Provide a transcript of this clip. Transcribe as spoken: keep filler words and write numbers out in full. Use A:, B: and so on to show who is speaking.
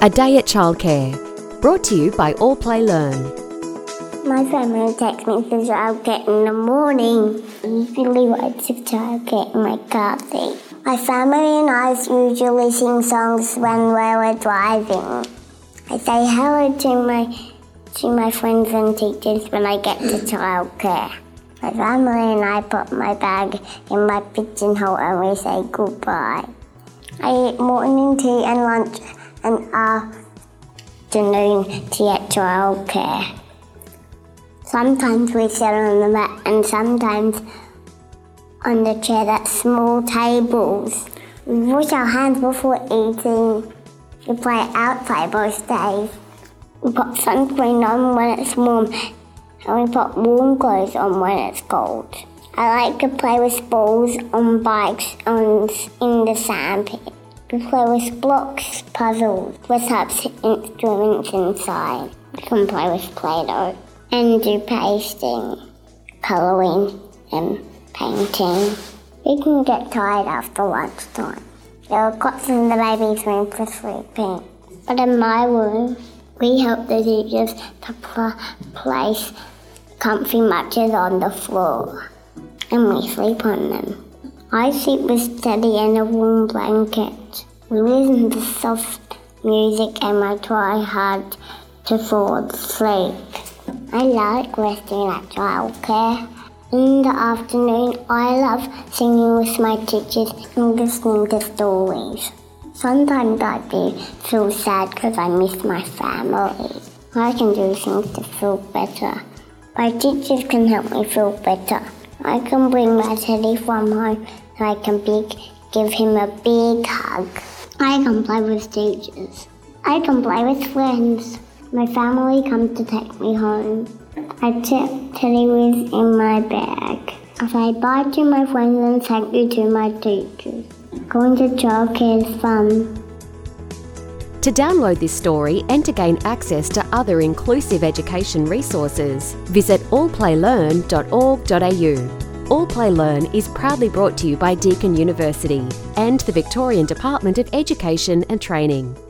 A: A Day at Childcare, brought to you by All Play Learn.
B: My family takes me to childcare in the morning. I usually watch childcare in my car seat. My family and I usually sing songs when we're driving. I say hello to my to my friends and teachers when I get to childcare. My family and I put my bag in my pigeonhole and we say goodbye. I eat morning tea and lunch and afternoon tea at childcare. Sometimes we sit on the mat and sometimes on the chair at small tables. We wash our hands before eating. We play outside most days. We put sunscreen on when it's warm and we put warm clothes on when it's cold. I like to play with balls on bikes on, in the sandpit. We play with blocks, puzzles, with ups instruments inside. We can play with Play-Doh and do pasting, colouring and painting. We can get tired after lunchtime. There are cots in the baby's room for sleeping. But in my room, we help the teachers to pl- place comfy mattress on the floor, and we sleep on them. I sleep with Teddy and a warm blanket. We listen to soft music and I try hard to fall asleep. I like resting at childcare. In the afternoon, I love singing with my teachers and listening to stories. Sometimes I do feel sad because I miss my family. I can do things to feel better. My teachers can help me feel better. I can bring my Teddy from home and I can big, give him a big hug. I can play with teachers. I can play with friends. My family comes to take me home. I take Teddy with in my bag. I say bye to my friends and thank you to my teachers. Going to childcare is fun.
A: To download this story and to gain access to other inclusive education resources, visit all play learn dot org dot a u. All Play Learn is proudly brought to you by Deakin University and the Victorian Department of Education and Training.